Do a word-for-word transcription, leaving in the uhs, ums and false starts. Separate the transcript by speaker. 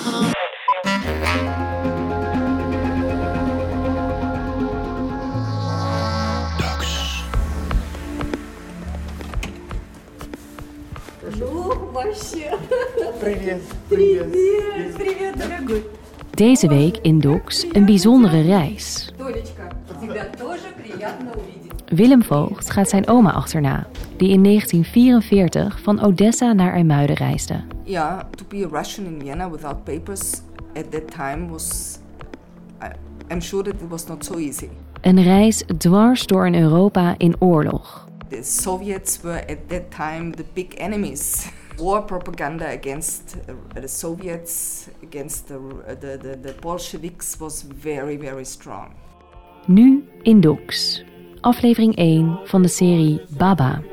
Speaker 1: Привет. Привет. Привет, дорогой.
Speaker 2: Deze week in Docs een bijzondere reis. Willem Voogd gaat zijn oma achterna, die in negentien vierenveertig van Odessa naar IJmuiden reisde.
Speaker 3: Ja, to be a Russian in Vienna without papers at that time was, I, I'm sure that it was not so easy.
Speaker 2: Een reis dwars door een Europa in oorlog.
Speaker 3: The Soviets were at that time the big enemies. War propaganda against uh, the Soviets, against the, the, the, the Bolsheviks was very, very strong.
Speaker 2: Nu in Docs, aflevering één van de serie Baba.